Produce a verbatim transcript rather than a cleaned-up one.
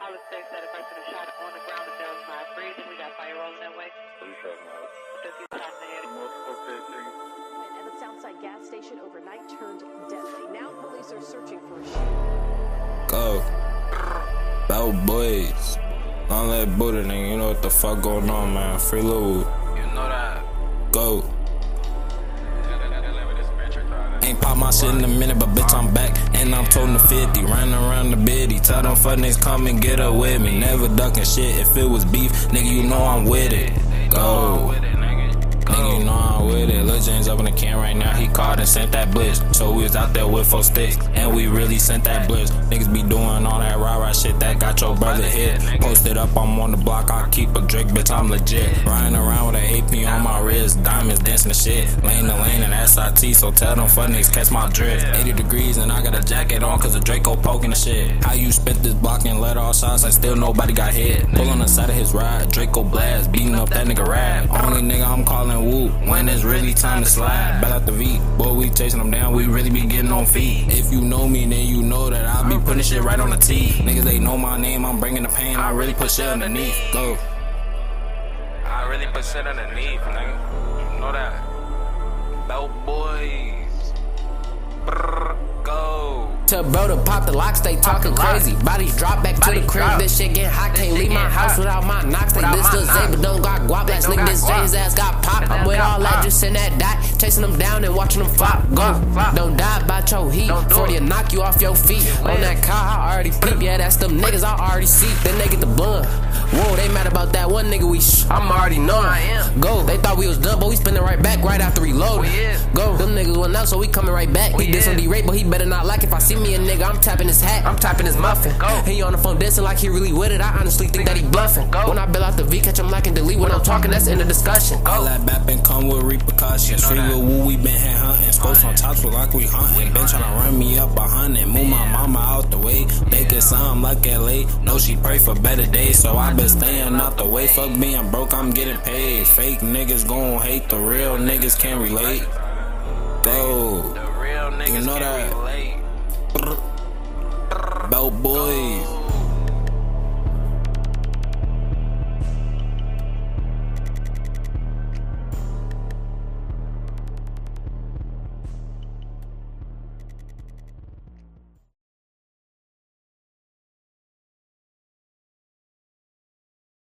Charlotte six had a person who shot on the ground that was not breathing. We got fire rolling that way. Three shots now. fifty shots in the head. Multiple cases. At the Southside gas station overnight turned deadly. Now police are searching for a shooter. Go. Bell boys. Don't let Buddha, nigga. You know what the fuck going on, man. Free Lou. You know that. Go. Ain't pop my shit in a minute, but bitch, I'm back. And I'm toting the fifty, running around the biddy. Tell them fuck niggas come and get up with me. Never ducking shit if it was beef. Nigga, you know I'm with it. Go. Nigga, you know I'm with it. Lil James up in the can right now. He called and sent that blitz. So we was out there with four sticks. And we really sent that blitz. Niggas be doing all that rah-rah shit that got your brother hit. Posted up, I'm on the block. I keep a Drake, bitch, I'm legit. Riding around with an A P on my wrist. Diamonds dancing the shit. Lane to lane and S I T. So tell them fuck niggas catch my drift. eighty degrees and I got a jacket on cause the Draco poking the shit. How you spent this block and let all shots and still nobody got hit. Pull on the side of his ride. Draco blast. Beating up that nigga rap. Only nigga I'm calling whoop. When it's really time to slide. Back out the V. Boy, we chasing them down. We really be getting on feet. If you know me, then you know that I be putting shit right on the T. Niggas, they know my name. I'm bringing the pain. I really put shit underneath. Go. I really put shit underneath, nigga. You know that. Bell boys. Brrr, go. Tell bro to pop the lock, stay talking crazy. Bodies drop back to the crib, this shit getting hot. Can't leave my house without my knocks. They this little Zay, but don't got guap. Last nigga, this Jay's ass got popped. I'm with all that, just in that dot. Chasing them down and watching them flop. Go, don't die about your heat. forty will knock you off your feet. On that car, I already peep. Yeah, that's them niggas I already see. Then they get the blunt. Whoa, they mad about that one nigga we sh I'm already knowing. Go, they thought we was done, but we spinning right back right after reloading. Go, them niggas went out, so we coming right back. He did some D-rate, but he better not like if I see me a nigga, I'm tapping his hat, I'm tapping his muffin. He on the phone dancing like he really with it. I honestly think that he bluffing. When I bail out the V, catch him lacking delete. When I'm talking, that's in the discussion. All that bapping come with repercussions. Free Lil Woo, we been head hunting. Scopes on tops look like we hunting. Been tryna run me up a hundred. Move my mama out the way. They get some like L A. Know she pray for better days, so I been staying out the way. Fuck being broke, I'm getting paid. Fake niggas gon' hate, the real niggas can't relate. Go. The real niggas You know can't that. relate. Bell boys.